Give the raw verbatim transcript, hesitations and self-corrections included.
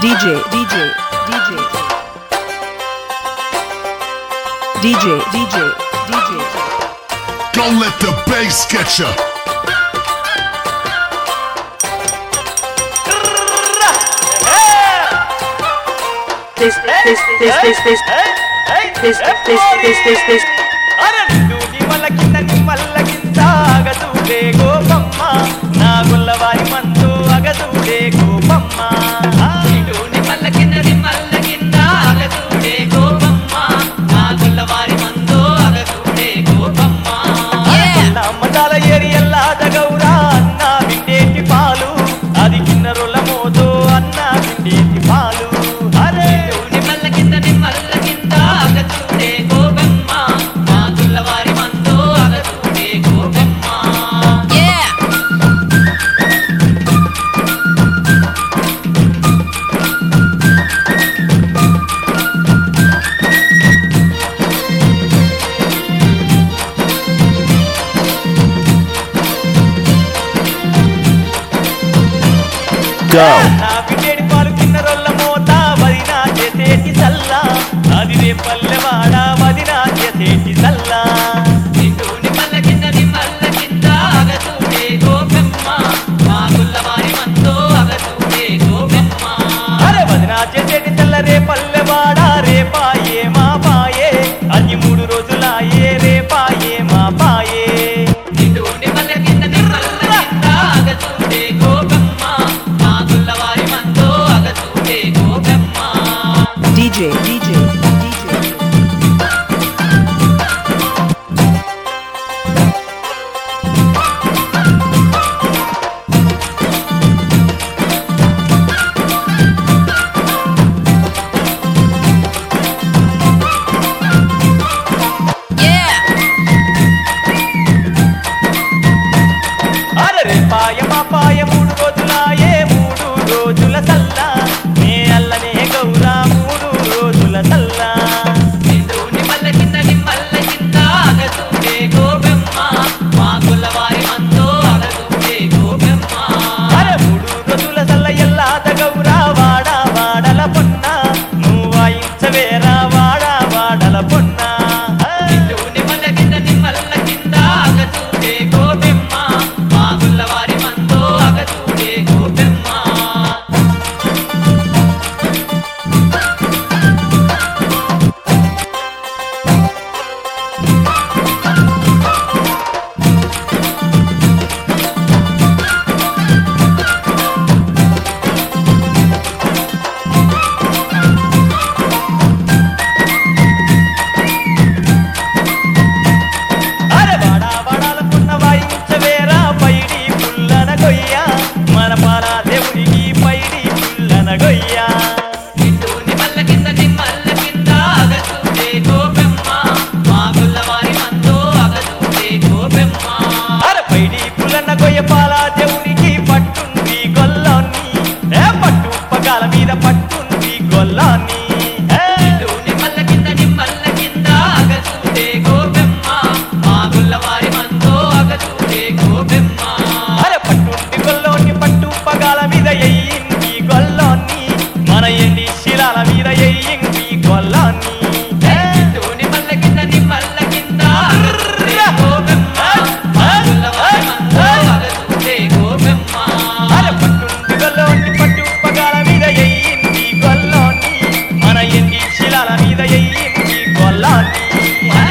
DJ, DJ, DJ, DJ, DJ, DJ. Don't let the bass get ya. This, this, this, this, this, this, this, this, this, this. అరనిండు నిమలకింద నిమల్లకింద అగదుడే Gopamma నా గుల్లవారి మందు అగదుడే గోపమ్మ అరనిండు నిమల్లకింద నిమల్లకింద అగదుడే గోపమ్మ నా గుల్లవారి మందు అగదుడే గోపమ్మ నా మదాల ఏరియల్లాద గౌరా అన్న బిడ్డేటి పాలు అది కిన్నరుల మోదో అన్న బిడ్డేటి పాలు అరనిండు నిమల్లకింద నిమల్లకింద అగదుడే గోపమ్మ నా గుల్లవారి మందు అగదుడే గోపమ్మ నా బిడ్డేడి పాలు కిన్నరొల్ల మోత వదినా చేసేటి సల్లా అది రే పల్లెవాడ వదినా చేసేటి సల్లా నిండు నిమల్ల కింద నిమల్ల కింద అగదుడే గోపెమ్మ మా గుల్లవారి మందో అగదుడే గోపెమ్మ అరే వదినా చేసేటి సల్ల రే పల్లెవాడ రే పాయే మా పాయే అది మూడు రోజులాయే రే పాయే మా పాయే నిండు నిమల్ల కింద నిమల్ల కింద అగదుడే గోపెమ్మ మా గుల్లవారి మందో అగదుడే గోపెమ్మ DJ, DJ, DJ. అరే పాయ మా పాయ మూడు రోజులాయే మూడు రోజుల సల్లా నే అల్లనే గౌరా మూడు రోజుల సల్లా నిండు నిమల్ల కింద నిమల్ల కింద అగదుడే గోపెమ్మ మా గుల్లవారి మందో అగదుడే గోపెమ్మ అరే మూడు రోజుల సల్ల ఎల్లాద గౌరా వాడ వాడల పొన్న నువ్వు వాయించవేరా వాడ వాడల పొన్న నిండు నిమల్ల కింద నిమల్ల కింద అగదుడే గోపెమ్మ మా గుల్లవారి మందో అగదుడే గోపెమ్మ అరే వాడా వాడాలకున్న వాయించవేరా పైడి పుల్లన గొయ్య మన పాల దేవుడికి పైడి పుల్లన గొయ్య నిండు నిమల్ల కింద నిమల్ల కింద అగదుడే గోపెమ్మ మా గుల్లవారి మందో అగదుడే గోపెమ్మ అరే పైడి పుల్లన గొయ్య పాల దేవుడికి పట్టుంది గొల్లాన్ని ఏ పట్టు పగాల మీద పట్టుంది గొల్లాన్ని నిండు నిమల్ల కింద నిమల్ల కింద అగదుడే గోపెమ్మ మా గుల్లవారి మందో అగదుడే గోపెమ్మ అరే పట్టుండి గొల్లోని పట్టు పగాల మీద ఎయ్యింది గొల్లోని మన ఎండి శిలాల మీద ఎయ్యింది గొల్లాన్ని నిండు నిమల్ల కింద నిమల్ల కింద అగదుడే గోపెమ్మ మా గుల్లవారి మందో అగదుడే గోపెమ్మ అరే పట్టుండి గొల్లోని పట్టు పగాల మీద ఎయ్యింది గొల్లోని మన ఎండి శిలాల మీద ఎయ్యింది గొల్లాన్ని